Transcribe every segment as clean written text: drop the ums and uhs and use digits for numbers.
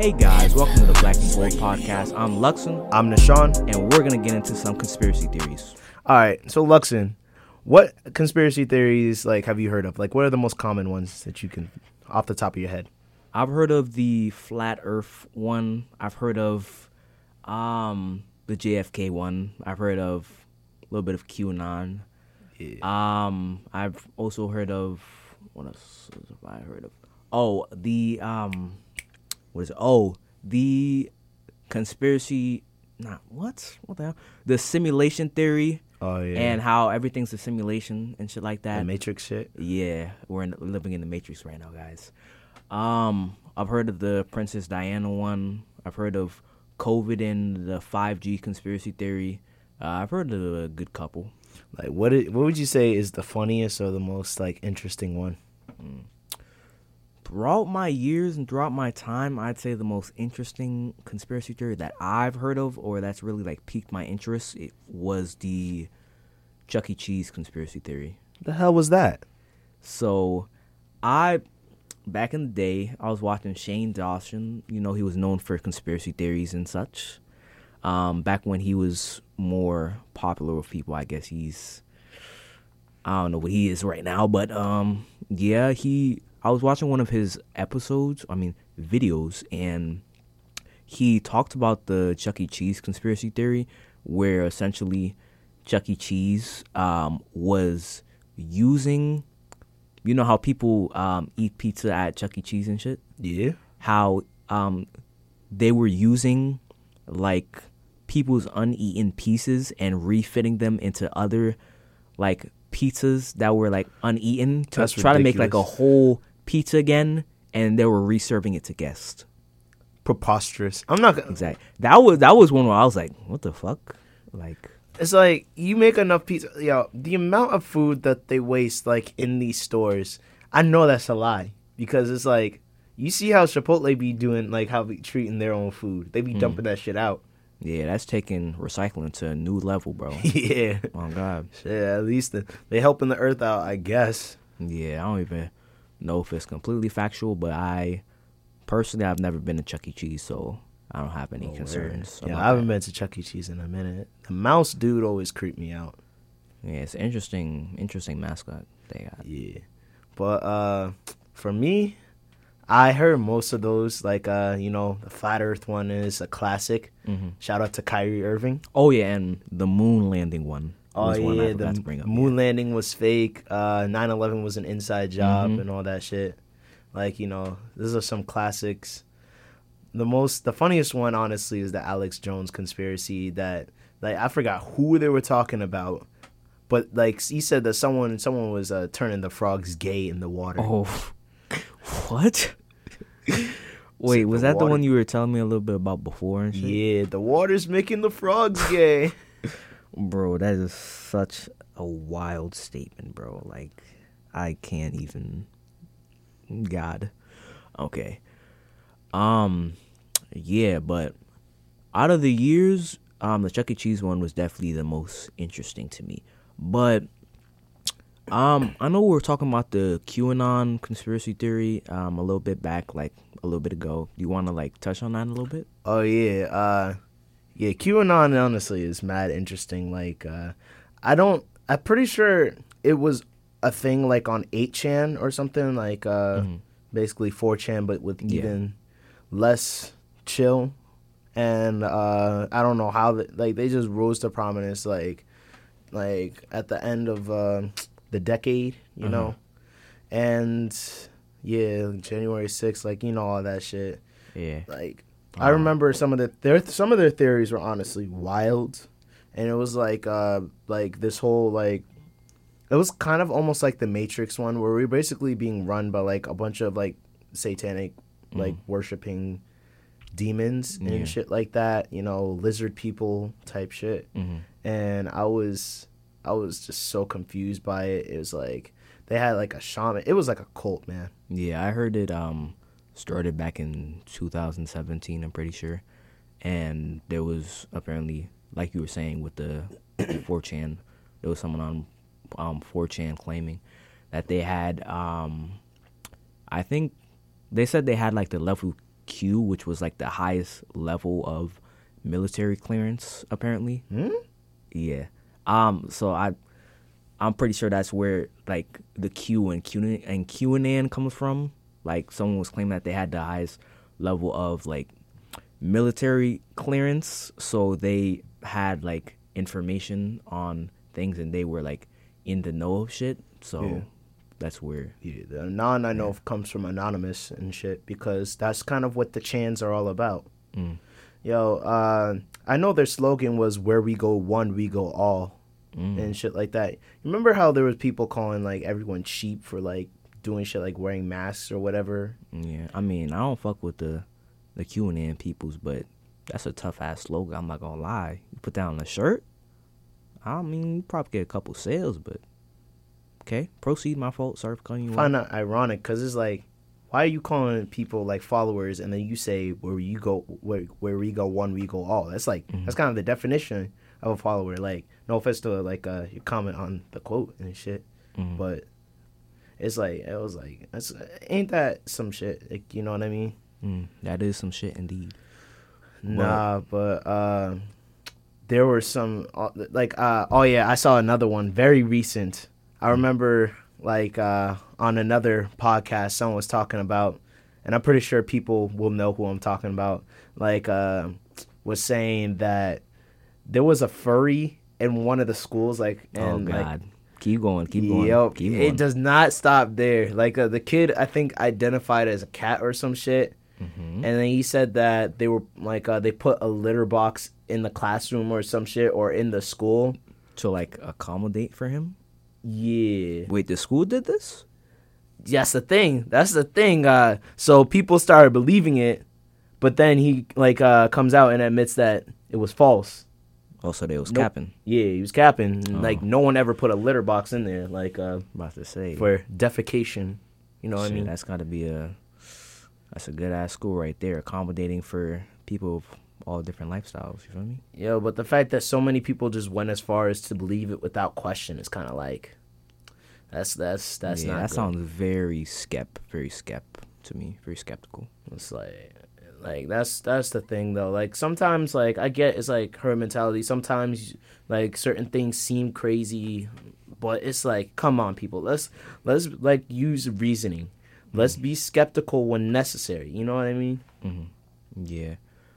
Hey guys, welcome to the Black and Gold Podcast. I'm Luxon, I'm Nishan. and we're going to get into some conspiracy theories. All right, so Luxon, what conspiracy theories have you heard of? What are the most common ones that you can, off the top of your head? I've heard of the Flat Earth one. I've heard of the JFK one. I've heard of a little bit of QAnon. Yeah. I've also heard of, what else have I heard of? Oh, the what is it? Oh, the conspiracy. What the hell? The simulation theory. Oh, yeah. And how everything's a simulation and shit like that. The Matrix shit. Yeah, we're living in the Matrix right now, guys. I've heard of the Princess Diana one. I've heard of COVID and the 5G conspiracy theory. I've heard of a good couple. What would you say is the funniest or the most interesting one? Throughout my years and throughout my time, I'd say the most interesting conspiracy theory that I've heard of or that's really piqued my interest, it was the Chuck E. Cheese conspiracy theory. The hell was that? So, back in the day, I was watching Shane Dawson. You know, he was known for conspiracy theories and such. Back when he was more popular with people, I guess I don't know what he is right now, but yeah, I was watching one of his videos, and he talked about the Chuck E. Cheese conspiracy theory, where essentially Chuck E. Cheese was using, you know how people eat pizza at Chuck E. Cheese and shit? Yeah. How they were using people's uneaten pieces and refitting them into other pizzas that were uneaten to That's try ridiculous. to make a whole pizza again, and they were reserving it to guests. Preposterous. I'm not gonna. Exactly. That was one where I was like, what the fuck? It's you make enough pizza. The amount of food that they waste in these stores, I know that's a lie, because it's you see how Chipotle be doing, how they treating their own food. They be dumping that shit out. Yeah, that's taking recycling to a new level, bro. Yeah. Oh God. Yeah, at least they helping the earth out, I guess. Yeah, I don't even know if it's completely factual, but I've never been to Chuck E. Cheese, so I don't have any concerns. Yeah, about I haven't that. been to Chuck E. Cheese in a minute. The mouse dude always creeped me out. Yeah, it's an interesting mascot they got. Yeah. But for me, I heard most of those. The Flat Earth one is a classic. Mm-hmm. Shout out to Kyrie Irving. Oh yeah, and the moon landing one. Oh was one I yeah, forgot the to bring up. moon landing was fake. 9/11 was an inside job and all that shit. These are some classics. The funniest one, honestly, is the Alex Jones conspiracy. That I forgot who they were talking about, but he said that someone was turning the frogs gay in the water. Oh, what? Wait, was that the one you were telling me a little bit about before and shit? Yeah, the water's making the frogs gay. Bro, that is such a wild statement, bro. I can't even. God. Okay. Yeah, but out of the years, the Chuck E. Cheese one was definitely the most interesting to me. But I know we were talking about the QAnon conspiracy theory a little bit back, a little bit ago. Do you want to touch on that a little bit? Oh yeah, yeah. QAnon honestly is mad interesting. I'm pretty sure it was a thing on 8chan or something basically 4chan, but with even less chill. And I don't know how they just rose to prominence at the end of the decade, you know. And yeah, January 6th, all that shit. Yeah. I remember some of their theories were honestly wild, and it was this whole it was kind of almost like the Matrix one, where we were basically being run by a bunch of satanic worshiping demons and shit like that, lizard people type shit. And I was just so confused by it. It was they had a shaman. It was a cult, man. Yeah, I heard it started back in 2017, I'm pretty sure. And there was apparently, like you were saying with the 4chan, there was someone on 4chan claiming that they had, I think they said they had the Q, which was like the highest level of military clearance, apparently. Yeah. So I'm pretty sure that's where like the Q and QAnon comes from. Like someone was claiming that they had the highest level of like military clearance, so they had like information on things and they were like in the know of shit. So that's where the Anon I know of comes from anonymous and shit, because that's kind of what the Chans are all about. Yo, I know their slogan was "Where we go one, we go all," and shit like that. Remember how there was people calling like everyone cheap for like doing shit like wearing masks or whatever? Yeah, I mean, I don't fuck with the QAnon peoples, but that's a tough ass slogan. I'm not gonna lie. You put that on a shirt, I mean, you probably get a couple sales, but okay, proceed. My fault. Sorry for calling you. I find that ironic because it's like, why are you calling people like followers and then you say where we go one, we go all? That's like that's kind of the definition of a follower. Like, no offense to like your comment on the quote and shit, but it's like ain't that some shit? Like, you know what I mean? That is some shit indeed. Nah, but there were some like oh yeah, I saw another one very recent. I remember like on another podcast someone was talking about, and I'm pretty sure people will know who I'm talking about, like was saying that there was a furry in one of the schools, like, and oh god, like, keep going. Yep, keep going. It does not stop there. Like the kid I think identified as a cat or some shit. And then he said that they were like they put a litter box in the classroom or some shit, or in the school to like accommodate for him. Yeah. Wait, the school did this? That's the thing. So people started believing it, but then he like comes out and admits that it was false. Oh, so they was capping. Yeah, he was capping. Like no one ever put a litter box in there. Like about to say for defecation. You know what I mean? That's got to be that's a good ass school right there, accommodating for people of all different lifestyles. You feel me? Yeah, but the fact that so many people just went as far as to believe it without question is kind of like that's not. That good. Sounds very to me. Very skeptical. It's like that's the thing though. Like sometimes like I get it's like her mentality. Sometimes like certain things seem crazy, but it's like, come on, people. Let's like use reasoning. Let's be skeptical when necessary. You know what I mean? Yeah.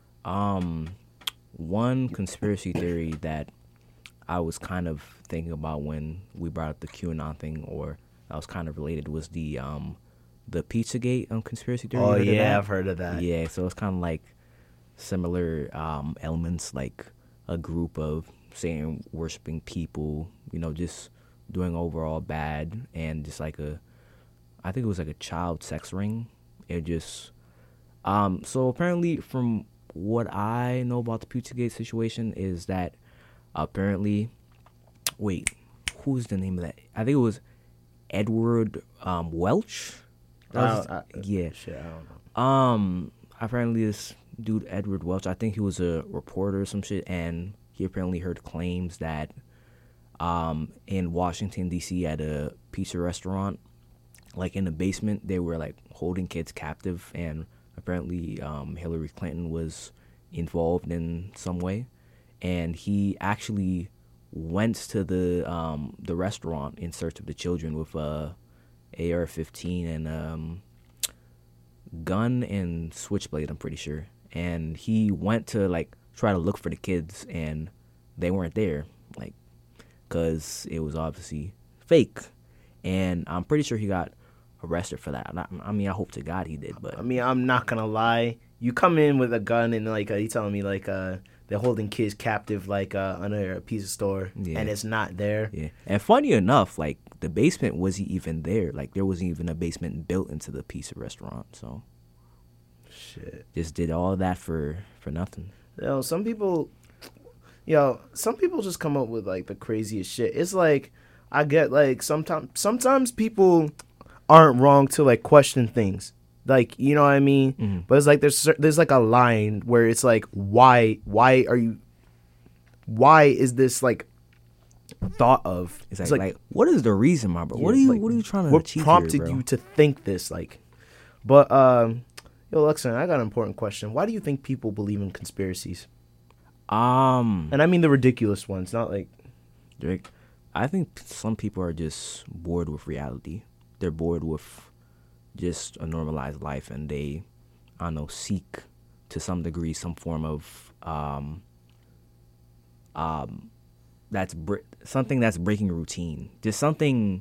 One conspiracy theory that I was kind of thinking about when we brought up the QAnon thing, or that was kind of related, was the Pizzagate conspiracy theory. Oh yeah, I've heard of that. Yeah, so it's kind of like similar elements, like a group of Satan worshiping people, you know, just doing overall bad, and just like I think it was like a child sex ring. It just so apparently from what I know about the Pizzagate situation is that apparently, wait, who's the name of that? I think it was Edward Welch. Yeah. Shit, I don't know. Apparently this dude Edward Welch, I think he was a reporter or some shit, and he apparently heard claims that in Washington D.C. at a pizza restaurant, like in the basement, they were like holding kids captive, and apparently Hillary Clinton was involved in some way, and he actually went to the restaurant in search of the children with AR-15 and gun and switchblade, I'm pretty sure, and he went to like try to look for the kids, and they weren't there, like, because it was obviously fake, and I'm pretty sure he got arrested for that. I mean, I hope to God he did, but I mean, I'm not gonna lie. You come in with a gun and like you telling me like they're holding kids captive like under a pizza store, and it's not there. Yeah, and funny enough, like the basement wasn't even there. Like there wasn't even a basement built into the pizza restaurant. So shit, just did all that for nothing. Some people just come up with like the craziest shit. It's like I get like sometimes people aren't wrong to like question things, like, you know what I mean? But it's like there's like a line where it's like why is this like thought of? It's like what is the reason, my bro? What are you trying to achieve? What prompted here, bro? you to think this? Like, but Yo, Lexan, I got an important question. Why do you think people believe in conspiracies? Um, And I mean the ridiculous ones, not like Drake, I think some people are just bored with reality. They're bored with just a normalized life, and they, I don't know, seek to some degree some form of something that's breaking routine, just something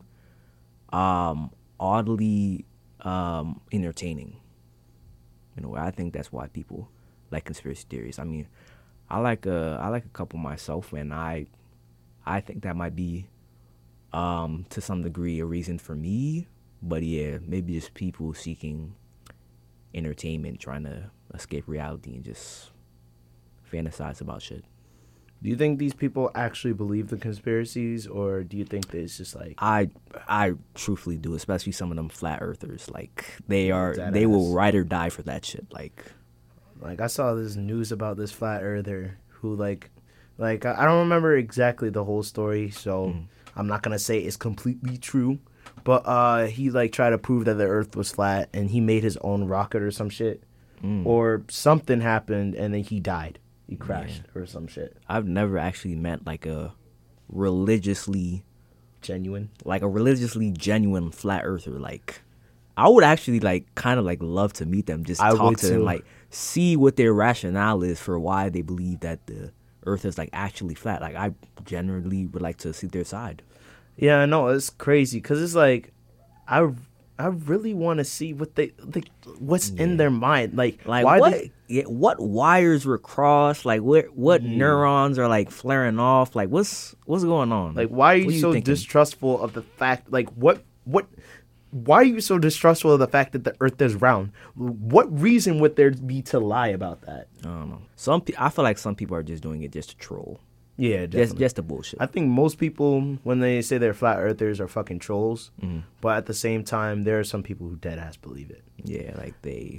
oddly entertaining. I think that's why people like conspiracy theories. I mean, I like a couple myself, and I think that might be to some degree a reason for me. But yeah, maybe just people seeking entertainment, trying to escape reality and just fantasize about shit. do you think these people actually believe the conspiracies, or do you think that it's just like I truthfully do, especially some of them flat earthers. Like they Deadass. will ride or die for that shit. Like I saw this news about this flat earther who I don't remember exactly the whole story, so I'm not gonna say it's completely true. But he tried to prove that the Earth was flat, and he made his own rocket or some shit, or something happened, and then he died. He crashed or some shit. I've never actually met like a religiously Genuine. genuine flat earther. Like I would actually kind of love to meet them, just I talk would to them, too. like see what their rationale is for why they believe that the Earth is actually flat. Like I generally would like to see their side. Yeah, I know it's crazy because it's I really want to see what what's in their mind. Like why what what wires were crossed? Like what neurons are flaring off? Like what's going on? why are What you so thinking? distrustful of the fact? What? Why are you so distrustful of the fact that the Earth is round? What reason would there be to lie about that? I don't know. I feel like some people are just doing it just to troll, Yeah, definitely. just to bullshit. I think most people, when they say they're flat earthers, are fucking trolls. Mm-hmm. But at the same time, there are some people who dead ass believe it. Yeah, they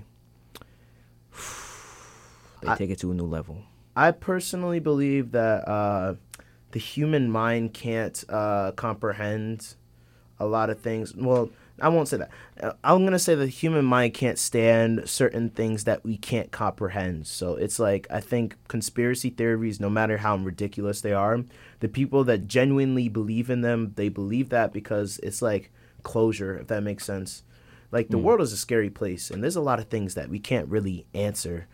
take it to a new level. I personally believe that the human mind can't comprehend a lot of things. Well, I won't say that. I'm going to say the human mind can't stand certain things that we can't comprehend. So it's I think conspiracy theories, no matter how ridiculous they are, the people that genuinely believe in them, they believe that because it's closure, if that makes sense. The world is a scary place, and there's a lot of things that we can't really answer.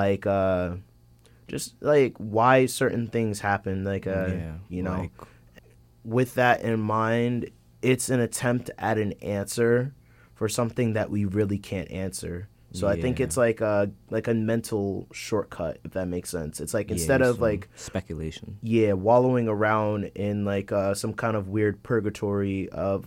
Just why certain things happen. With that in mind, it's an attempt at an answer for something that we really can't answer. So I think it's like a mental shortcut, if that makes sense. It's instead of speculation. Yeah, wallowing around in some kind of weird purgatory of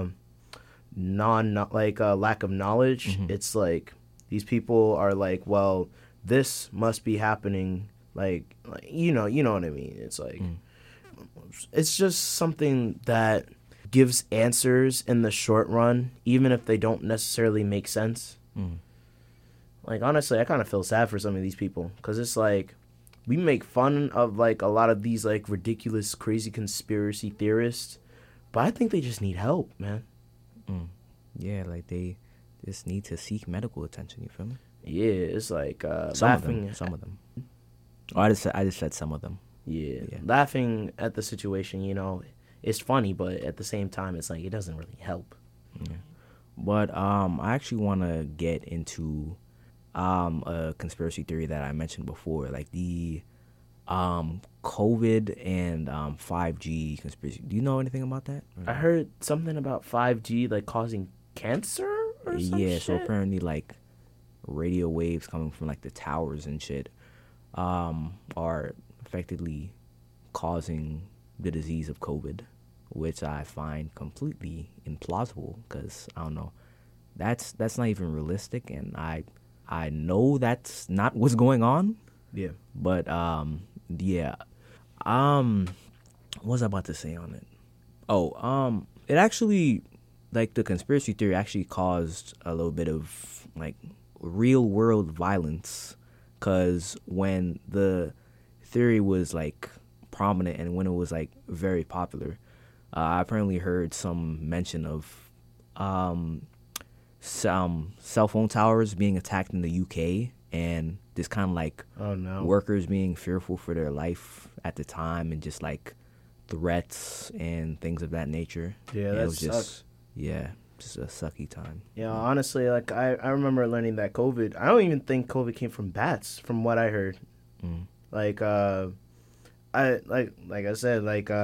lack of knowledge. Mm-hmm. It's these people are well, this must be happening. You know what I mean. It's it's just something that gives answers in the short run, even if they don't necessarily make sense. Honestly, I kind of feel sad for some of these people because it's we make fun of a lot of these ridiculous, crazy conspiracy theorists, but I think they just need help, man. Yeah, they just need to seek medical attention. You feel me? Yeah, it's Some of them. Oh, I just said some of them. Yeah, laughing at the situation, it's funny, but at the same time, it's it doesn't really help. Yeah. But I actually want to get into a conspiracy theory that I mentioned before, the COVID and 5G conspiracy. Do you know anything about that? I heard something about 5G causing cancer or some shit. So apparently radio waves coming from the towers and shit are effectively causing the disease of COVID, which I find completely implausible because I don't know, that's not even realistic, and I know that's not what's going on. Yeah. But what was I about to say on it? Oh, it actually the conspiracy theory actually caused a little bit of real world violence, because when the theory was prominent and when it was very popular, I apparently heard some mention of some cell phone towers being attacked in the UK, and this kind of like Oh no. workers being fearful for their life at the time, and just like threats and things of that nature. Yeah, And that it was sucks. just a sucky time. Yeah, honestly, like I remember learning that COVID. I don't even think COVID came from bats, from what I heard. Mm. Like I said,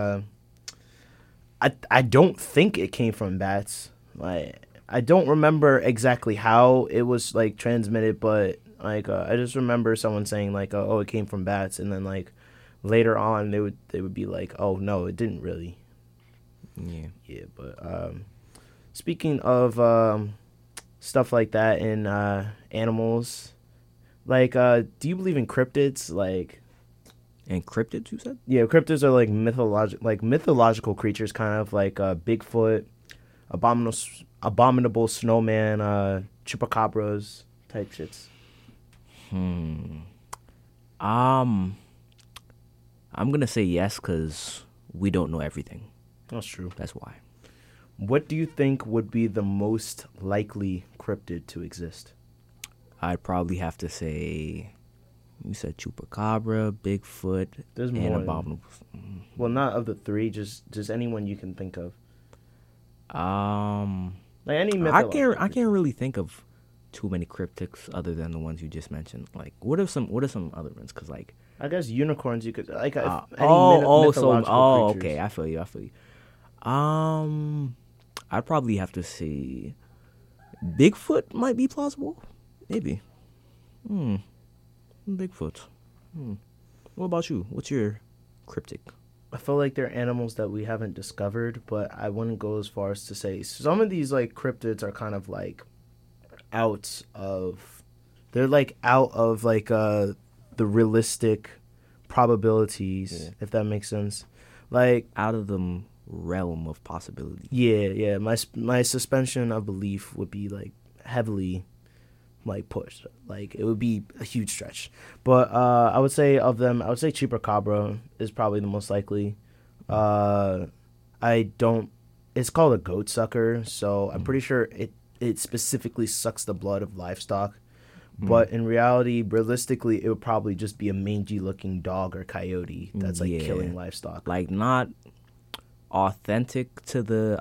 I don't think it came from bats. Like I don't remember exactly how it was like transmitted, but like I just remember someone saying like oh it came from bats, and then like later on they would be like oh no it didn't really. Yeah. Yeah, but speaking of stuff like that in animals, like do you believe in cryptids? Like And cryptids, you said? yeah, cryptids are like mythological creatures, kind of like Bigfoot, abominable snowman, chupacabras type shits. I'm gonna say yes because we don't know everything. That's true. That's why. What do you think would be the most likely cryptid to exist? I'd probably have to say, you said chupacabra, Bigfoot, There's and more than- abominable. Well, not of the three, just anyone you can think of. Like any I mythological can't really think of too many cryptids other than the ones you just mentioned. Like, what are some other ones? Because like, I guess unicorns you could like any so mythological creatures. okay, I feel you. I'd probably have to say Bigfoot might be plausible. Maybe. Bigfoot. What about you? What's your cryptic? I feel like they're animals that we haven't discovered, but I wouldn't go as far as to say some of these like cryptids are kind of like they're like out of like the realistic probabilities, if that makes sense. Like Out of the realm of possibility. yeah, my suspension of belief would be like heavily like pushed. Like it would be a huge stretch. But I would say of them, I would say chupacabra is probably the most likely. It's called a goat sucker, so I'm pretty sure it specifically sucks the blood of livestock. But in reality, realistically, it would probably just be a mangy looking dog or coyote that's like Yeah. killing livestock. Like not authentic to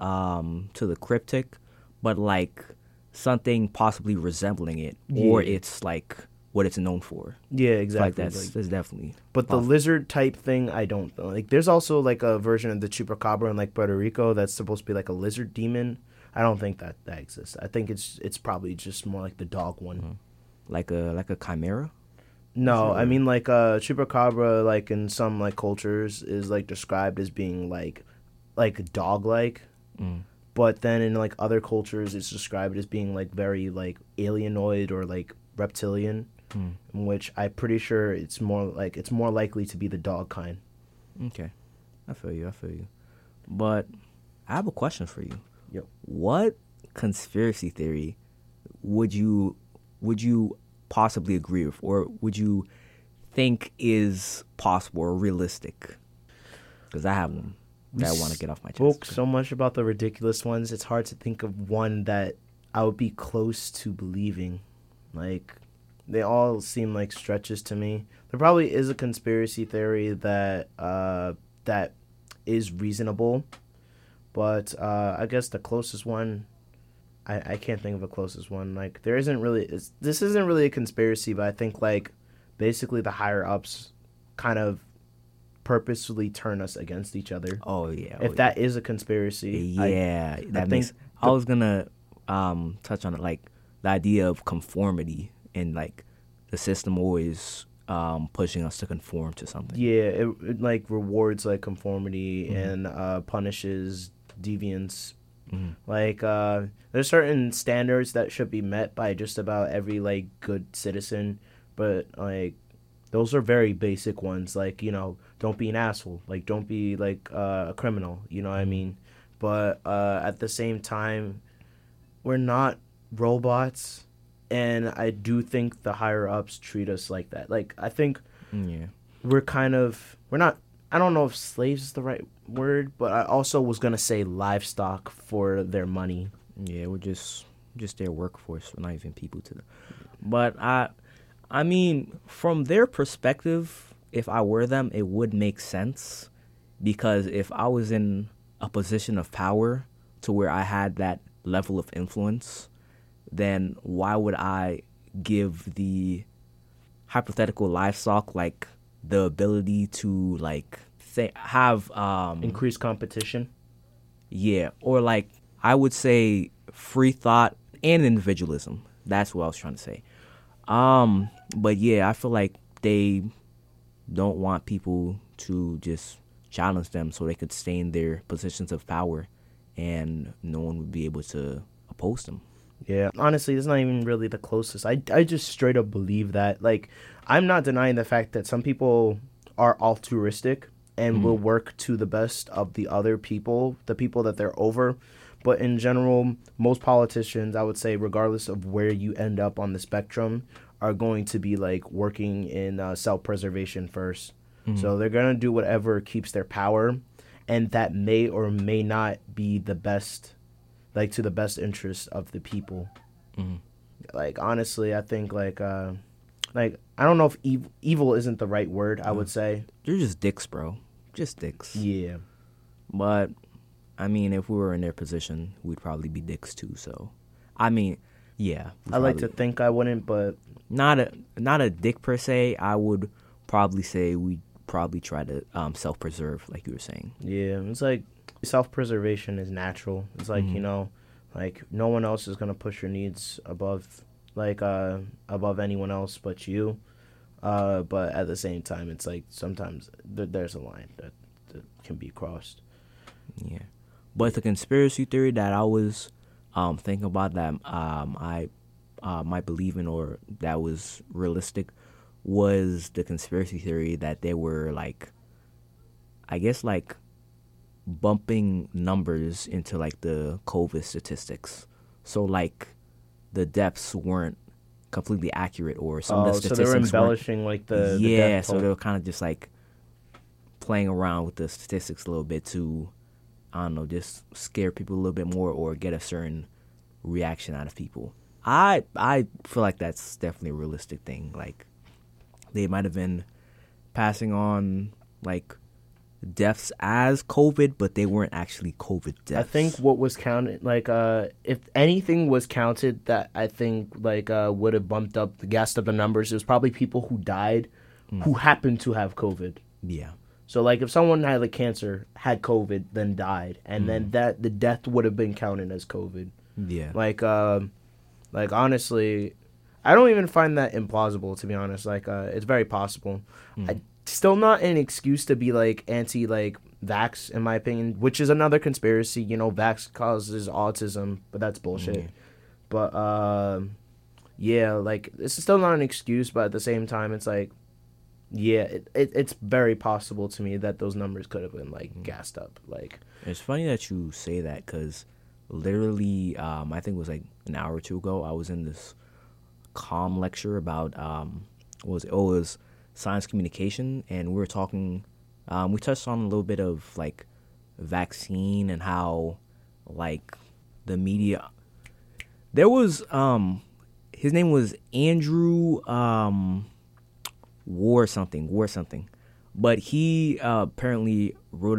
the cryptic, but like something possibly resembling it, or Yeah. it's like what it's known for. Yeah, exactly. Like that's definitely. But the possible. lizard type thing, I don't know. Like, there's also like a version of the chupacabra in like Puerto Rico that's supposed to be like a lizard demon. I don't think that exists. I think it's probably just more like the dog one. like a chimera. No, I mean like chupacabra, like in some like cultures, is like described as being like dog like, but then in like other cultures, it's described as being like very like alienoid or like reptilian. In which I'm pretty sure it's more likely to be the dog kind. Okay, I feel you. But I have a question for you. Yep. What conspiracy theory would you possibly agree with, or would you think is possible or realistic? Because I have one that I want to get off my chest. Spoke so much about the ridiculous ones. It's hard to think of one that I would be close to believing. Like, they all seem like stretches to me. There probably is a conspiracy theory that that is reasonable, but I guess the closest one, I can't think of a closest one. Like, this isn't really a conspiracy, but I think like basically the higher ups kind of purposefully turn us against each other. Oh yeah. If that is a conspiracy, that think makes. I was gonna touch on it, like the idea of conformity, and like the system always pushing us to conform to something. yeah, it like rewards like conformity and punishes deviance. Like there's certain standards that should be met by just about every like good citizen, but like those are very basic ones. Like, you know, don't be an asshole. Like, don't be like a criminal. You know what I mean? But at the same time, we're not robots, and I do think the higher ups treat us like that. Like, I think Yeah. we're not. I don't know if slaves is the right word, but I also was gonna say livestock for their money. Yeah, we're just just their workforce, not even people to them. But I mean, from their perspective, if I were them, it would make sense, because if I was in a position of power to where I had that level of influence, then why would I give the hypothetical livestock like the ability to like have Increased competition. yeah, or like I would say free thought and individualism. That's what I was trying to say. But yeah, I feel like they don't want people to just challenge them so they could stay in their positions of power and no one would be able to oppose them. Yeah, honestly, it's not even really the closest. I just straight up believe that. Like, I'm not denying the fact that some people are altruistic and will work to the best of the other people, the people that they're over. But in general, most politicians, I would say, regardless of where you end up on the spectrum, are going to be like working in self-preservation first. So they're going to do whatever keeps their power, and that may or may not be the best, like to the best interest of the people. Like, honestly, I think like I don't know if evil isn't the right word, I would say. They're just dicks, bro. Just dicks. Yeah. But I mean, if we were in their position, we'd probably be dicks too. So, I mean, yeah. I like to think I wouldn't, but not a dick per se. I would probably say we'd probably try to self-preserve, like you were saying. yeah, it's like self-preservation is natural. It's like, you know, like no one else is going to push your needs above above anyone else but you. But at the same time, it's like sometimes there's a line that can be crossed. Yeah. But the conspiracy theory that I was thinking about that I might believe in or that was realistic was the conspiracy theory that they were like, I guess like bumping numbers into like the COVID statistics. So like the deaths weren't completely accurate, or some of the statistics so they were embellishing like the death so toll. they were kind of just like playing around with the statistics a little bit to, I don't know, just scare people a little bit more or get a certain reaction out of people. I feel like that's definitely a realistic thing. Like they might have been passing on like deaths as COVID, but they weren't actually COVID deaths. I think what was counted, like, if anything was counted that I think, like, would have gassed up the numbers, it was probably people who died who happened to have COVID. Yeah. So, like, if someone had, like, cancer, had COVID, then died, and then the death would have been counted as COVID. Yeah. Like, honestly, I don't even find that implausible, to be honest. Like, it's very possible. Still not an excuse to be, like, anti, like, vax, in my opinion, which is another conspiracy. You know, vax causes autism, but that's bullshit. But, yeah, like, it's still not an excuse, but at the same time, it's like, yeah, it's very possible to me that those numbers could have been, like, gassed up. Like, it's funny that you say that, because literally, I think it was, like, an hour or two ago, I was in this comm lecture about, it was science communication, and we were talking, we touched on a little bit of, like, vaccine and how, like, the media, there was, his name was Andrew, War something, but he, apparently wrote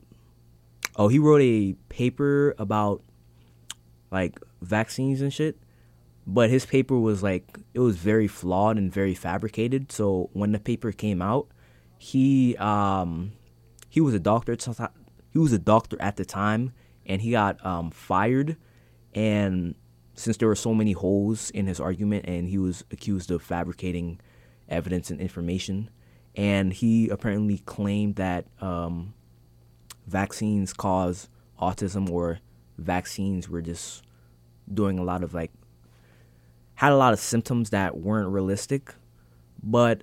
a paper about, like, vaccines and shit. But his paper was like, it was very flawed and very fabricated. So when the paper came out, he was a doctor. He was a doctor at the time, and he got fired. And since there were so many holes in his argument, and he was accused of fabricating evidence and information, and he apparently claimed that vaccines cause autism, or vaccines were just doing a lot of like, had a lot of symptoms that weren't realistic. But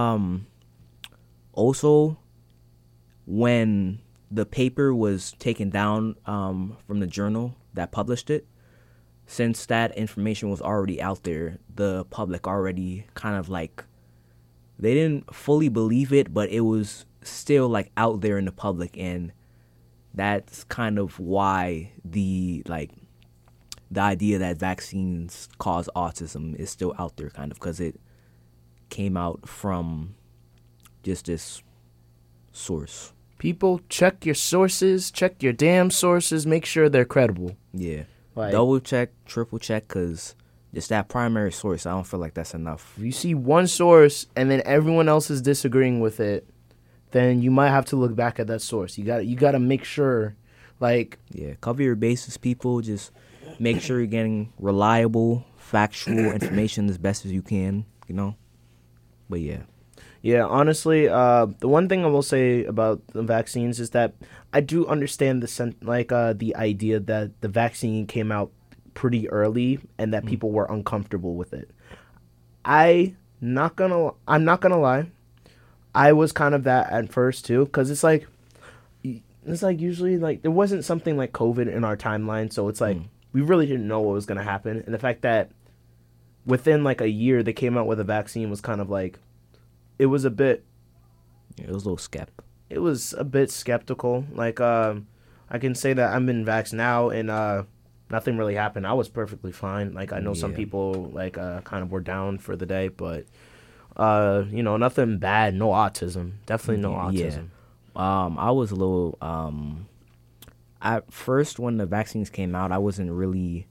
also when the paper was taken down from the journal that published it, since that information was already out there, the public already kind of like, they didn't fully believe it, but it was still like out there in the public, and that's kind of why the the idea that vaccines cause autism is still out there, kind of, because it came out from just this source. People, check your sources, check your damn sources, make sure they're credible. Yeah. Like, Double check, triple check, because just that primary source, I don't feel like that's enough. if you see one source and then everyone else is disagreeing with it, then you might have to look back at that source. You got to make sure, like... Yeah, cover your bases, people. Just make sure you're getting reliable, factual information as best as you can, you know? But yeah. Yeah, honestly, the one thing I will say about the vaccines is that I do understand the idea that the vaccine came out pretty early and that people were uncomfortable with it. I'm not gonna lie, I was kind of that at first too, because it's like usually like there wasn't something like COVID in our timeline, so it's like we really didn't know what was gonna happen, and the fact that within like a year they came out with a vaccine was kind of like. It was a bit. Yeah, it was a little It was a bit skeptical. Like, I can say that I'm in vax now, and nothing really happened. I was perfectly fine. Like, I know some people like kind of were down for the day, but nothing bad. No autism. Definitely no autism. Yeah. I was a little. At first, when the vaccines came out, I wasn't really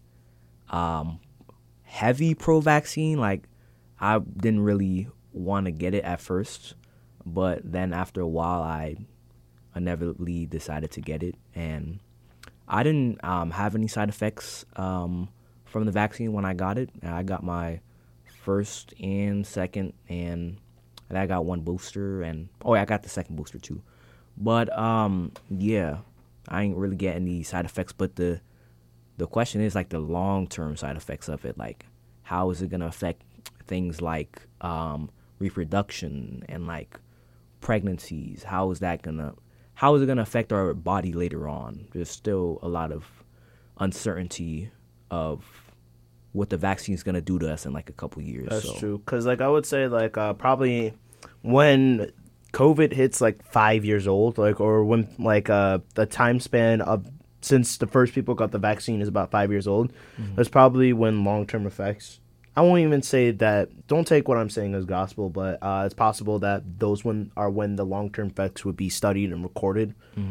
heavy pro-vaccine. Like, I didn't really want to get it at first, but then after a while I inevitably decided to get it, and I didn't have any side effects from the vaccine when I got it. I got my first and second, and I got one booster, and I got the second booster too. But yeah, I ain't really get any side effects, but the question is like the long-term side effects of it. Like, how is it gonna affect things like reproduction and like pregnancies? How is it gonna affect our body later on? There's still a lot of uncertainty of what the vaccine is gonna do to us in like a couple years. That's true, because like I would say like probably when COVID hits like 5 years old, like, or when like the time span of since the first people got the vaccine is about 5 years old, that's probably when long-term effects. I won't even say that. Don't take what I'm saying as gospel, but it's possible that those are when the long-term effects would be studied and recorded.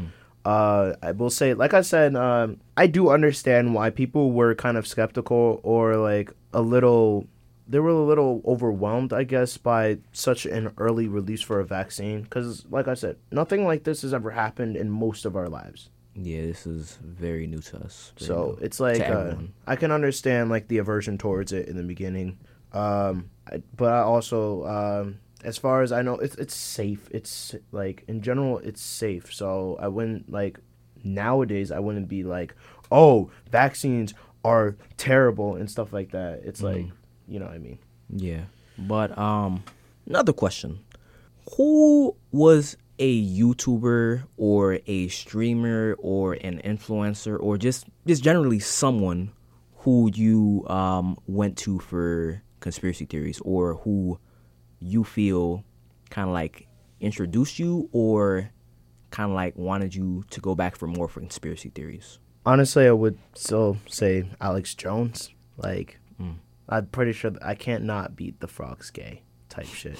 I will say, like I said, I do understand why people were kind of skeptical or like they were a little overwhelmed, I guess, by such an early release for a vaccine. Because, like I said, nothing like this has ever happened in most of our lives. Yeah, this is very new to us. So it's like I can understand like the aversion towards it in the beginning, but I also, as far as I know, it's safe. It's like in general, it's safe. So I wouldn't like nowadays. I wouldn't be like, oh, vaccines are terrible and stuff like that. It's like, you know what I mean? Yeah, but another question: who was a YouTuber or a streamer or an influencer or just generally someone who you went to for conspiracy theories, or who you feel kind of like introduced you or kind of like wanted you to go back for more for conspiracy theories? Honestly, I would still say Alex Jones. Like, I'm pretty sure I can't not beat the frog's gay type shit.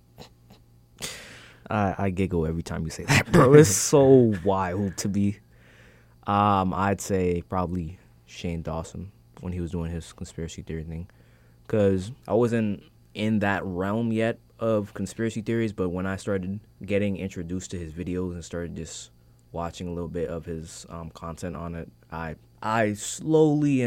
I giggle every time you say that, bro. It's so wild to be. I'd say probably Shane Dawson when he was doing his conspiracy theory thing, because I wasn't in that realm yet of conspiracy theories, but when I started getting introduced to his videos and started just watching a little bit of his content on it, I slowly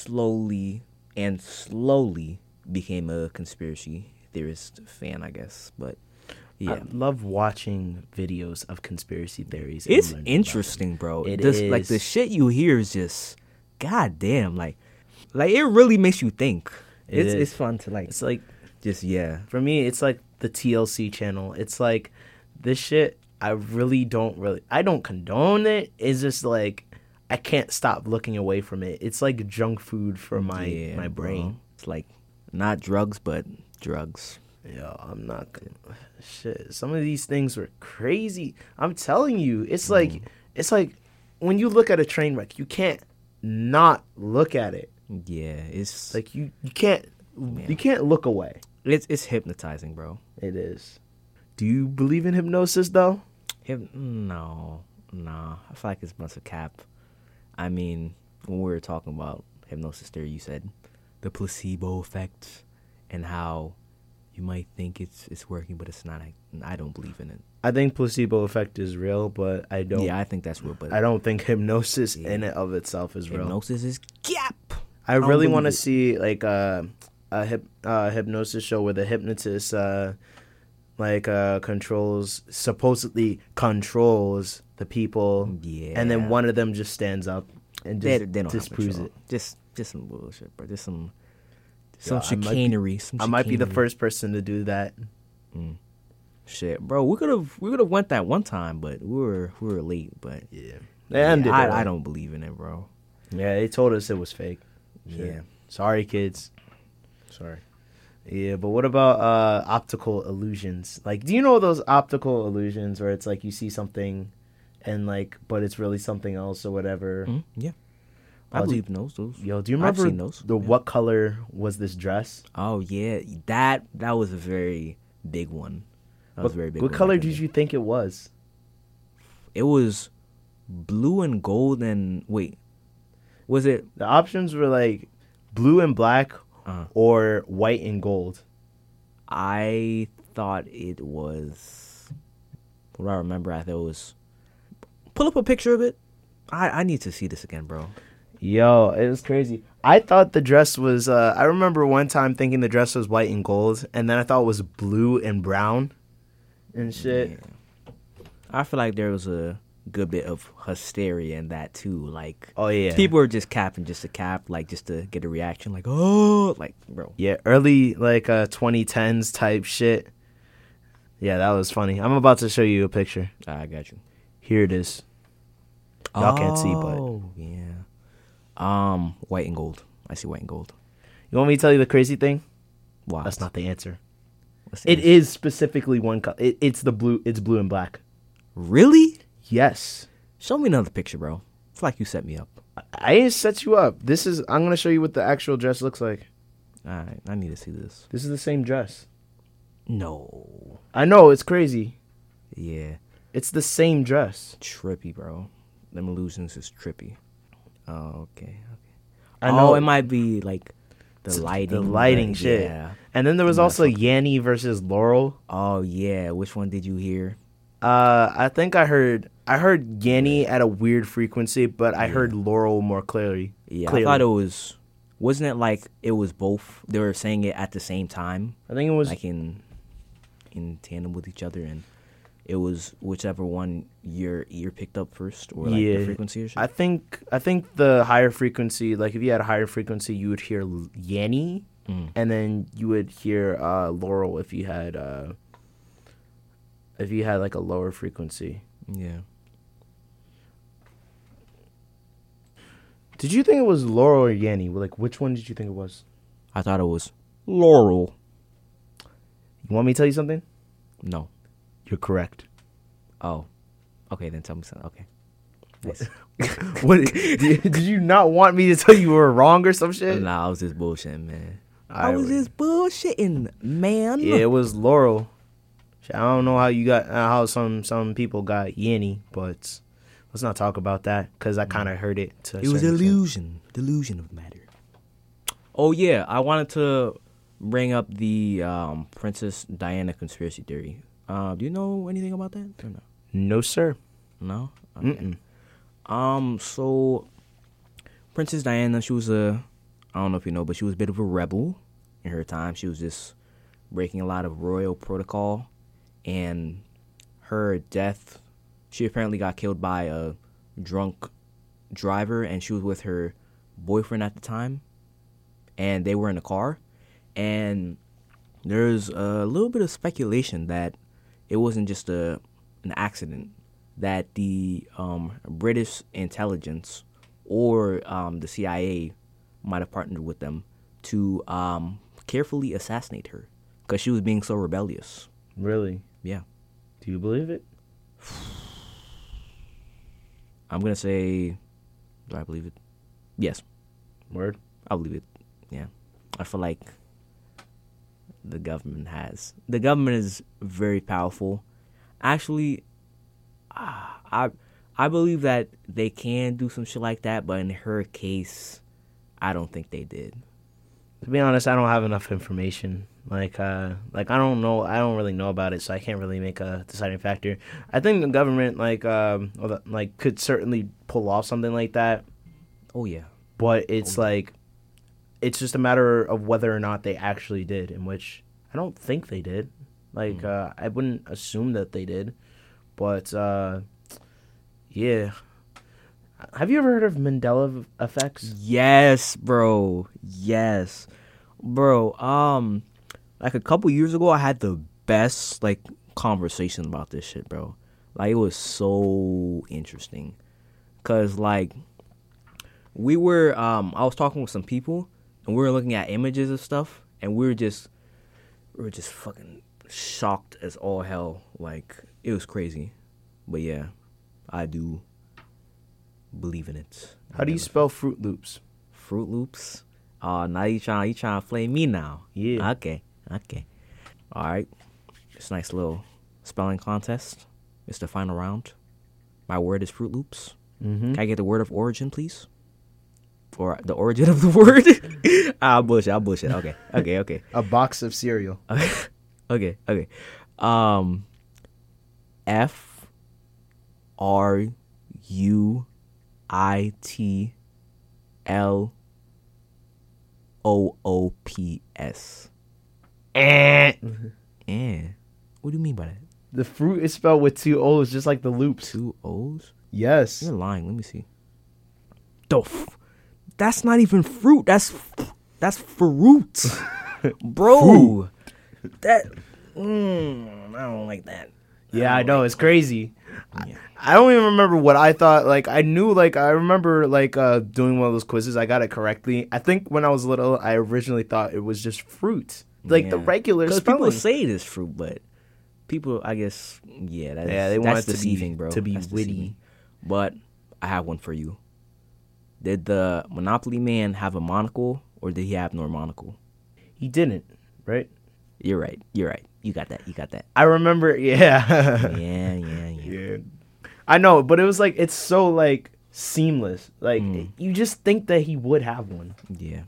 became a conspiracy theorist fan, I guess. But yeah, I love watching videos of conspiracy theories. It's interesting, bro. It is. Like, the shit you hear is just, goddamn, like it really makes you think. It's fun to like. It's like, just, yeah. For me, it's like the TLC channel. It's like this shit. I don't condone it. It's just like I can't stop looking away from it. It's like junk food for my brain. Bro. It's like not drugs, but drugs. Yo, I'm not gonna. Shit, some of these things were crazy. I'm telling you, it's like when you look at a train wreck, you can't not look at it. Yeah, it's Like you can't look away. it's hypnotizing, bro. It is. Do you believe in hypnosis though? No. I feel like it's a bunch of cap. I mean, when we were talking about hypnosis theory, you said the placebo effect and how you might think it's working, but it's not. I don't believe in it. I think placebo effect is real, but I don't. Yeah, I think that's real, but I don't think hypnosis in it of itself is real. Hypnosis is cap. I really want to believe it. see like a hypnosis show where the hypnotist supposedly controls the people, Yeah, and then one of them just stands up and they just don't have disproves control. it. Just some bullshit, bro. Just some Yo, chicanery. I might be the chicanery. first person to do that. Shit, bro. We could have went that one time, but we were late. But Yeah, I don't believe in it, bro. Yeah, they told us it was fake. Yeah. Sorry, kids. Sorry. Yeah, but what about optical illusions? Like, do you know those optical illusions where it's like you see something and like, but it's really something else or whatever? Yeah. I believe in those. Yo, do you I've remember seen those. what color was this dress? Oh yeah, that was a very big one. That was a very big. What one color back in did the you think it was? It was blue and gold and wait, was it? The options were like blue and black Uh, or white and gold. I thought it was. What I remember, I thought it was. Pull up a picture of it. I need to see this again, bro. Yo, it was crazy. I thought the dress was. I remember one time thinking the dress was white and gold, and then I thought it was blue and brown, and shit. Yeah. I feel like there was a good bit of hysteria in that too. Like, Oh yeah, people were just capping just to cap, like just to get a reaction. Like, oh, like, bro. yeah, early like 2010s type shit. Yeah, that was funny. I'm about to show you a picture. I got you. Here it is. Y'all can't see, but Oh yeah. White and gold. I see white and gold. you want me to tell you the crazy thing? Wow. That's not the answer. What's the It answer? is specifically one color. It's the blue. It's blue and black. Really? Yes. Show me another picture, bro. It's like you set me up. I didn't set you up. This is. I'm gonna show you what the actual dress looks like. All right, I need to see this. This is the same dress. No. I know it's crazy. Yeah. It's the same dress. Trippy, bro. Them illusions is trippy. Oh, okay. I know Oh, it might be like the lighting. The lighting but shit. Yeah. And then there was That's also Yanni versus Laurel. Oh yeah. Which one did you hear? I think I heard Yanni at a weird frequency, but I heard Laurel more clearly. Yeah, Clearly. I thought it was. Wasn't it like it was both? They were saying it at the same time, I think it was. like in tandem with each other, and it was whichever one your ear picked up first, or like the frequency or shit. I think the higher frequency, like if you had a higher frequency, you would hear Yanni, and then you would hear Laurel if you had like a lower frequency. Yeah. Did you think it was Laurel or Yanni? Like, which one did you think it was? I thought it was Laurel. You want me to tell you something? No. You're correct. Oh. Okay, then tell me something. Okay. Nice. What did you not want me to tell you were wrong or some shit? Nah, I was just bullshitting, man. I I was just bullshitting, man. Yeah, it was Laurel. I don't know how you got how some people got Yanni, but let's not talk about that because I kind of heard it. It was delusion of matter. Oh yeah, I wanted to bring up the Princess Diana conspiracy theory. Do you know anything about that or no? No, sir. No. Okay. So Princess Diana, she was I don't know if you know, but she was a bit of a rebel in her time. She was just breaking a lot of royal protocol, and her death, she apparently got killed by a drunk driver, and she was with her boyfriend at the time, and they were in a car, and there's a little bit of speculation that it wasn't just an accident, that the British intelligence or the CIA might have partnered with them to carefully assassinate her because she was being so rebellious. Really? Yeah. Do you believe it? I'm going to say, do I believe it? Yes. Word. I believe it. Yeah, I feel like the government is very powerful. Actually, I believe that they can do some shit like that, but in her case, I don't think they did. To be honest, I don't have enough information. Like I don't know. I don't really know about it, so I can't really make a deciding factor. I think the government, could certainly pull off something like that, Oh yeah. but it's it's just a matter of whether or not they actually did, in which I don't think they did. I wouldn't assume that they did, but yeah. Have you ever heard of Mandela effects? Yes, bro. Yes, bro. Like a couple years ago, I had the best conversation about this shit, bro. Like it was so interesting, cause we were I was talking with some people and we were looking at images of stuff and we were just fucking shocked as all hell. Like it was crazy, but yeah, I do believe in it. How do you spell Fruit Loops? Fruit Loops? Now you trying to play me now? Yeah. Okay. All right. It's a nice little spelling contest. It's the final round. My word is Fruit Loops. Mm-hmm. Can I get the word of origin, please? Or the origin of the word? I'll bullshit. Okay. A box of cereal. Okay. FRUITLOOPS. What do you mean by that? The fruit is spelled with two O's, just like the loops. 2 O's? Yes. You're lying. Let me see. That's not even fruit. That's fruit, bro. Fruit. That I don't like that. Yeah, I know. It's crazy. Yeah. I don't even remember what I thought. I remember doing one of those quizzes. I got it correctly. I think when I was little, I originally thought it was just fruit, the regular spelling. People say it is fruit, but people, I guess, they want it deceiving, bro. To be that's witty. Deceiving. But I have one for you. Did the Monopoly man have a monocle, or did he have no monocle? He didn't, right? You're right. You got that. I remember. Yeah. Yeah. I know, but it was it's so seamless. You just think that he would have one. Yeah.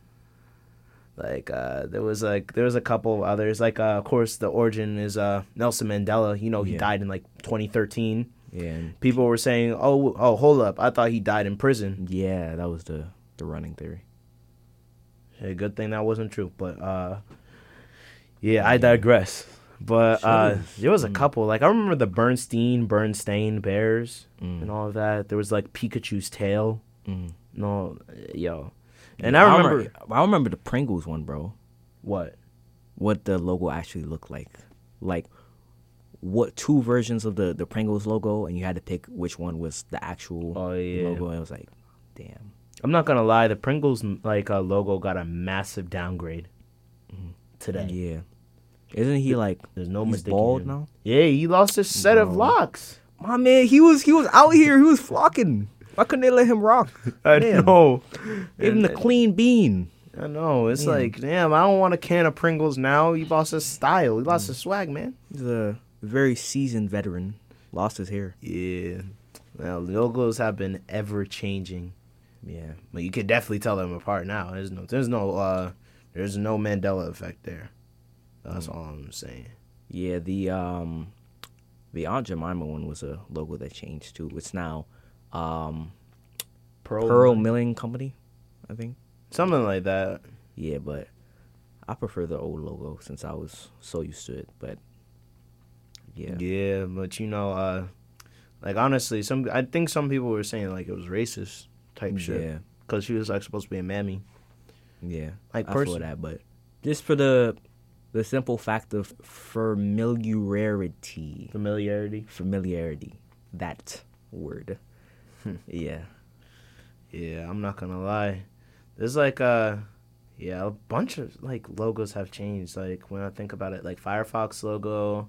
There was a couple of others. Of course, the origin is Nelson Mandela. He died in 2013. Yeah. And people were saying, "Oh, hold up! I thought he died in prison." yeah, that was the running theory. Hey, good thing that wasn't true. But yeah, I digress. But there was a couple. I remember the Bernstein Bears and all of that. There was Pikachu's tail. No, yo. And I remember the Pringles one, bro. What the logo actually looked like. What 2 versions of the Pringles logo, and you had to pick which one was the actual logo. And it was damn. I'm not gonna lie, the Pringles logo got a massive downgrade today. Yeah, isn't he There's no he's mistaking bald him. now? Yeah, he lost his set of locks. My man, he was out here. He was flocking. Why couldn't they let him rock? I know. Even the clean bean. I know. It's damn, I don't want a can of Pringles now. He lost his style. He lost his swag, man. He's a very seasoned veteran. Lost his hair. Yeah. Well, logos have been ever changing. Yeah. But you could definitely tell them apart now. There's no Mandela effect there. That's all I'm saying. Yeah, the Aunt Jemima one was a logo that changed too. It's now Pearl Milling Company, I think. Something like that. Yeah, but I prefer the old logo since I was so used to it. But yeah. Yeah, but honestly, I think some people were saying it was racist type shit. Yeah. Because she was supposed to be a mammy. Yeah. I feel that, but just for the simple fact of familiarity. That word. Yeah. Yeah, I'm not gonna lie. There's a bunch of logos have changed. When I think about it, Firefox logo.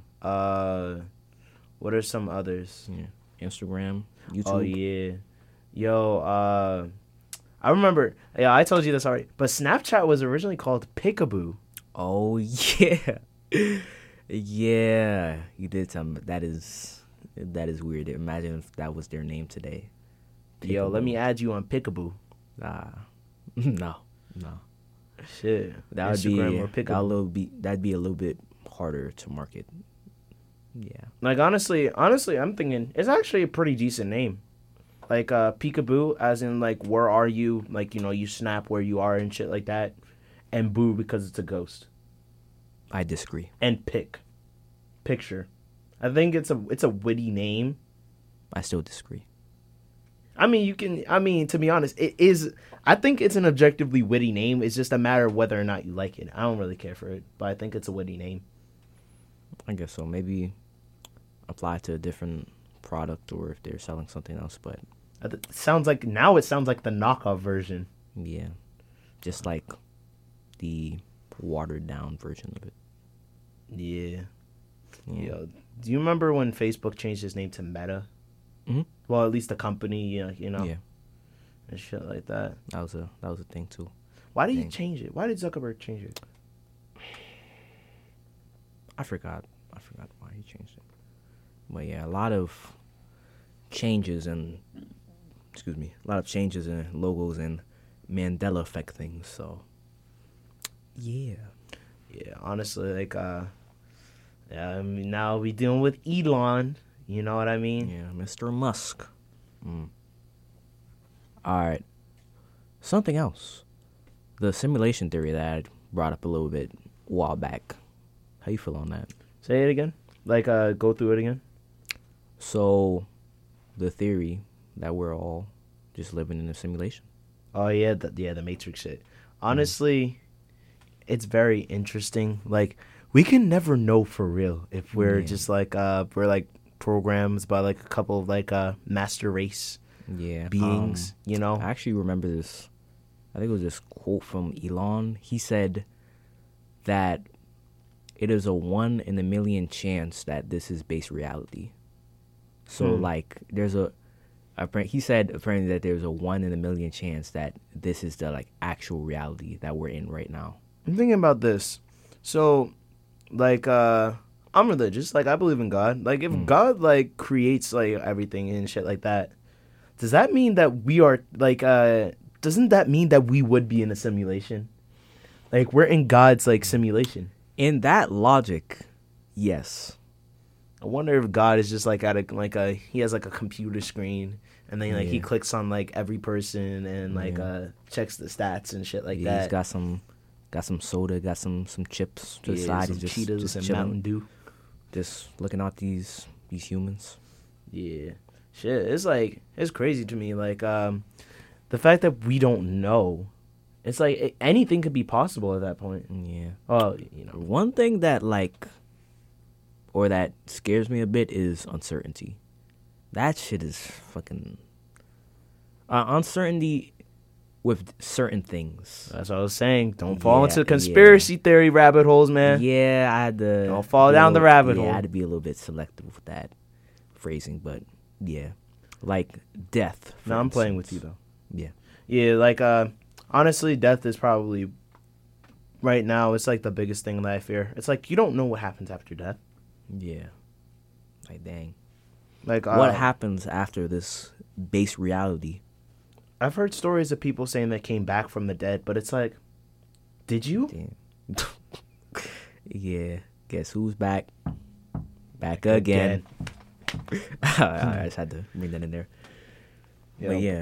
What are some others? Yeah. Instagram, YouTube. Oh yeah. Yo, I remember. Yeah, I told you this already. But Snapchat was originally called Peekaboo. Oh yeah, yeah. You did tell me that is weird. Imagine if that was their name today. Yo, let Peekaboo. me add you on Peekaboo. No. Shit. That would Instagram be or Peekaboo. that'd be a little bit harder to market. Yeah. Like honestly, I'm thinking it's actually a pretty decent name. Like Peekaboo, as in like where are you? Like you snap where you are and shit like that, and boo because it's a ghost. I disagree. And picture. I think it's a witty name. I still disagree. I mean, to be honest, it is. I think it's an objectively witty name. It's just a matter of whether or not you like it. I don't really care for it, but I think it's a witty name. I guess so. Maybe apply to a different product or if they're selling something else. But It sounds like the knockoff version. yeah, just like the watered down version of it. Yeah. Yeah. Yo, do you remember when Facebook changed its name to Meta? Mhm. Well, at least the company, Yeah. and shit like that. That was a thing too. Why did he Dang. change it? Why did Zuckerberg change it? I forgot why he changed it. But yeah, a lot of changes in logos and Mandela effect things. So yeah. Yeah, honestly, like, yeah, I mean, now we dealing with Elon. You know what I mean? Yeah, Mr. Musk. All right. Something else. The simulation theory that I brought up a little bit a while back. How you feel on that? Say it again. Like, go through it again. So, the theory that we're all just living in a simulation. Oh yeah, the Matrix shit. Honestly, it's very interesting. Like, we can never know for real if we're Yeah. just like we're like programs by like a couple of like master race Yeah. beings. I actually remember this. I think it was this quote from Elon. He said that it is a 1 in a million chance that this is base reality. So like he said apparently that there's a 1 in a million chance that this is the like actual reality that we're in right now. I'm thinking about this. So, like, I'm religious. Like, I believe in God. Like, if God like creates like everything and shit like that, does that mean that we are like? Doesn't that mean that we would be in a simulation? Like, we're in God's like simulation. In that logic, yes. I wonder if God is just like he has like a computer screen and then like he Yeah. clicks on like every person and like checks the stats and shit like that. He's got some soda, got some chips to the side. some He's Cheetos just and chilling, Mountain Dew. just looking at these humans. Yeah, shit. It's like it's crazy to me. Like the fact that we don't know. It's like anything could be possible at that point. Yeah. Oh, One thing that that scares me a bit is uncertainty. That shit is fucking uncertainty with certain things. that's what I was saying. Don't fall Yeah, into conspiracy theory rabbit holes, man. Yeah, I had to. Don't fall be a down the little- rabbit yeah, hole. I had to be a little bit selective with that phrasing, but yeah, like death. for No, I'm playing with instance. you though. Yeah. Yeah, like honestly, death is probably right now. It's like the biggest thing that I fear. It's like you don't know what happens after death. Yeah. Like dang. Like What happens after this base reality? I've heard stories of people saying they came back from the dead, but it's like, did you? Damn. Yeah. Guess who's back? Back again. I just had to bring that in there. But yeah,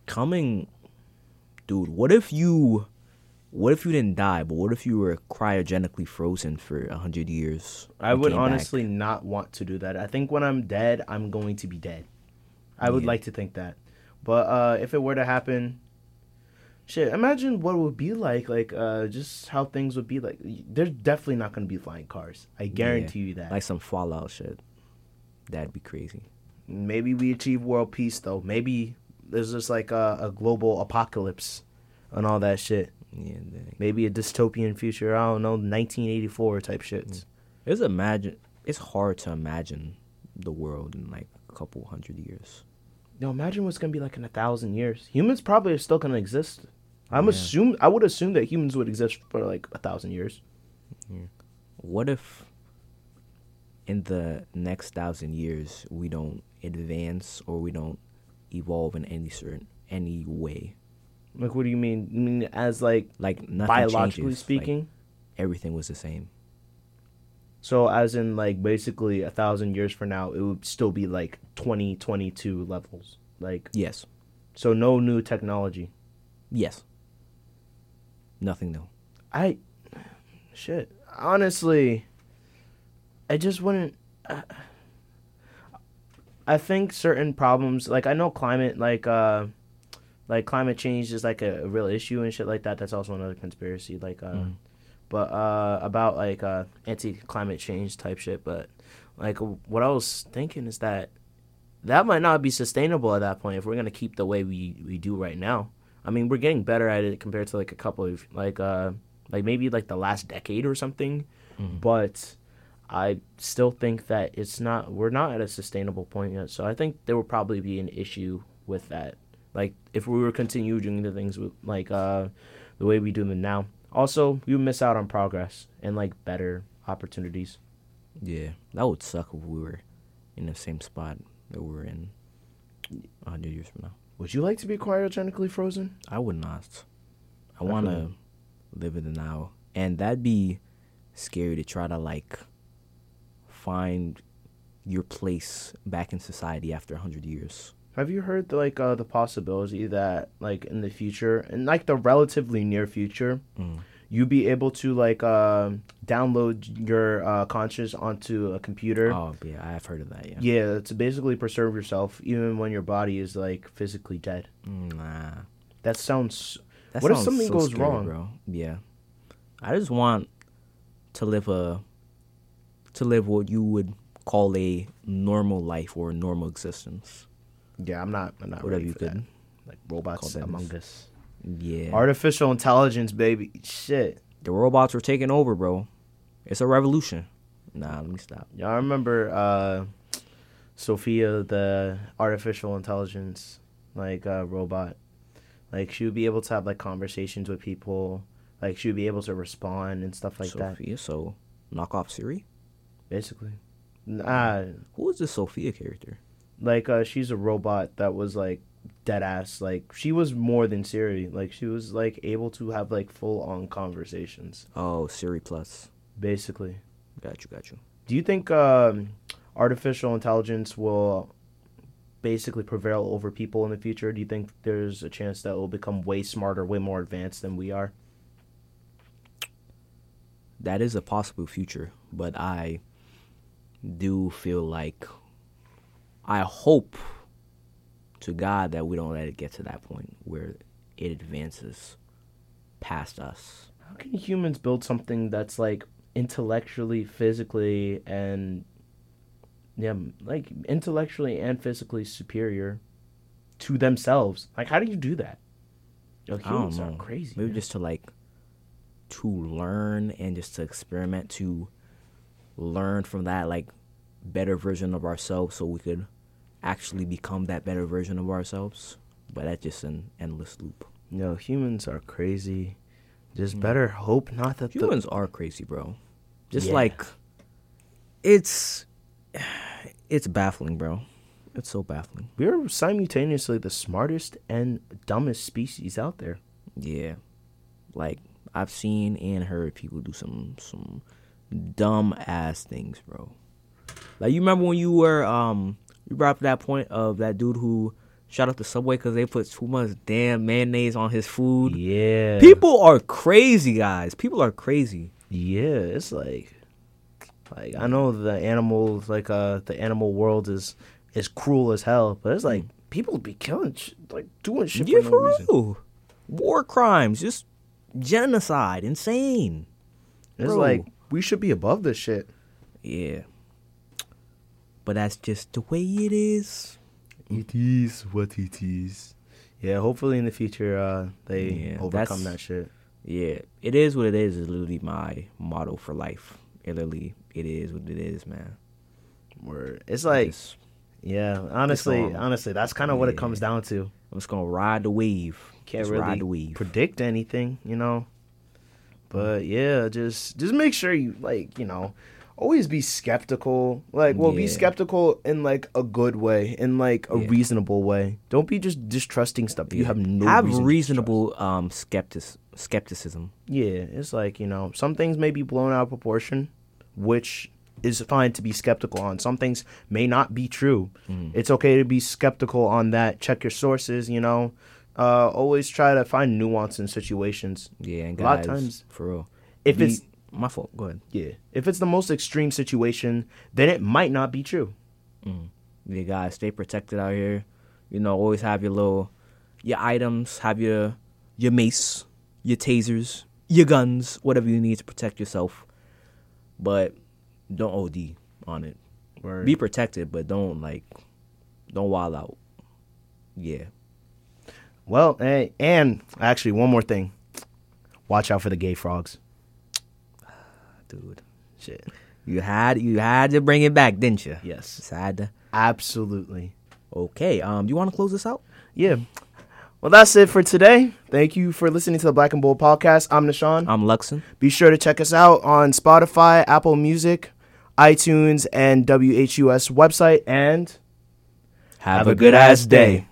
dude. What if you didn't die, but what if you were cryogenically frozen for 100 years? I and would came back? honestly not want to do that. I think when I'm dead, I'm going to be dead. I would Yeah. like to think that. But if it were to happen, shit, imagine what it would be like just how things would be like. There's definitely not going to be flying cars. I guarantee you that. Like some Fallout shit. That'd be crazy. Maybe we achieve world peace, though. Maybe there's just like a global apocalypse and all that shit. Yeah. Maybe a dystopian future. I don't know, 1984 type shits. It's hard to imagine the world in like a couple 100 years. No, imagine what's gonna be like in 1,000 years. Humans probably are still gonna exist. I Yeah. would assume that humans would exist for like 1,000 years. Yeah. What if in the next 1,000 years we don't advance or we don't evolve in any way? Like, what do you mean? You mean as like Like nothing biologically changes. Like speaking? everything was the same. So, as in like basically 1,000 years from now, it would still be like 2022 levels. Like, Yes. so no new technology. Yes. Nothing new. I shit. Honestly, I just wouldn't. I think certain problems, like I know climate, like climate change is like a real issue and shit like that. That's also another conspiracy. Like, Mhm. but about like anti-climate change type shit. But like what I was thinking is that might not be sustainable at that point if we're gonna keep the way we do right now. I mean, we're getting better at it compared to like a couple of like maybe like the last decade or something, Mhm. but I still think that we're not at a sustainable point yet. So I think there will probably be an issue with that. Like if we were continue doing the things with like the way we do them now. Also, you miss out on progress and like better opportunities. Yeah, that would suck if we were in the same spot that we were in 100 years from now. Would you like to be cryogenically frozen? I would not. I I want feel to live in the now, and that'd be scary to try to like find your place back in society after 100 years. Have you heard the possibility that like in the future, in like the relatively near future, Mm. you be able to like download your conscious onto a computer? Oh yeah, I've heard of that. Yeah. Yeah, to basically preserve yourself even when your body is like physically dead. Nah, That sounds. that What if sounds something so goes scary, wrong? bro. Yeah, I just want to live what you would call a normal life or a normal existence. Yeah, I'm not Whatever ready you for that. could Like call robots them. among us. Yeah. Artificial intelligence, baby. Shit. The robots are taking over, bro. It's a revolution. Nah, let me stop. Yeah, I remember Sophia, the artificial intelligence robot. Like she would be able to have like conversations with people. Like she would be able to respond and stuff like that. Sophia, so knock off Siri? Basically. Who is this Sophia character? She's a robot that was like dead ass. Like she was more than Siri. Like she was like able to have like full on conversations. Oh, Siri Plus. Basically. Got you. Do you think artificial intelligence will basically prevail over people in the future? Do you think there's a chance that it will become way smarter, way more advanced than we are? That is a possible future, but I do feel like I hope to God that we don't let it get to that point where it advances past us. How can humans build something that's like intellectually, physically, and intellectually and physically superior to themselves? Like, how do you do that? Yo, I don't humans know. are crazy. Maybe man. just to learn and just to experiment, to learn from that like better version of ourselves so we could actually become that better version of ourselves. But that's just an endless loop. No, humans are crazy. Just better hope not that Humans are crazy, bro. Just Yeah. like it's baffling, bro. It's so baffling. we're simultaneously the smartest and dumbest species out there. Yeah. Like I've seen and heard people do some dumb ass things, bro. Like you remember when you were you brought up that point of that dude who shot up the Subway because they put too much damn mayonnaise on his food. Yeah. People are crazy, guys. People are crazy. Yeah, it's like I know the animals the animal world is cruel as hell, but it's like people be killing doing shit Yeah, for no for reason. real. War crimes, just genocide, insane. It's Bro. like we should be above this shit. Yeah. But that's just the way it is. It is what it is. Yeah, hopefully in the future they Yeah, overcome that's- that shit. Yeah, it is what it is literally my motto for life. It is what it is, man. Where it's like Just- Yeah, honestly, on. that's kind of what it comes down to. I'm just gonna ride the wave. Can't Just really ride the wave. predict anything, you know. But yeah, just make sure you always be skeptical. Be skeptical in like a good way, in like a reasonable way. Don't be just distrusting stuff. You have no reasonable skepticism. Yeah, it's like, some things may be blown out of proportion, which is fine to be skeptical on. Some things may not be true. It's okay to be skeptical on that. Check your sources, always try to find nuance in situations. Yeah, and guys, a lot of times, for real. If it's my fault, go ahead. Yeah, if it's the most extreme situation, then it might not be true. Yeah, guys, stay protected out here. Always have your items, have your mace, your tasers, your guns, whatever you need to protect yourself. But don't OD on it. Word. Be protected, but don't wild out. Yeah. Well, and actually, one more thing. Watch out for the gay frogs. Dude. Shit. You had to bring it back, didn't you? Yes. Just had to. Absolutely. Okay. Do you want to close this out? Yeah. Well, that's it for today. Thank you for listening to the Black and Bold Podcast. I'm Nishan. I'm Luxon. Be sure to check us out on Spotify, Apple Music, iTunes, and WHUS website. And have a good-ass day.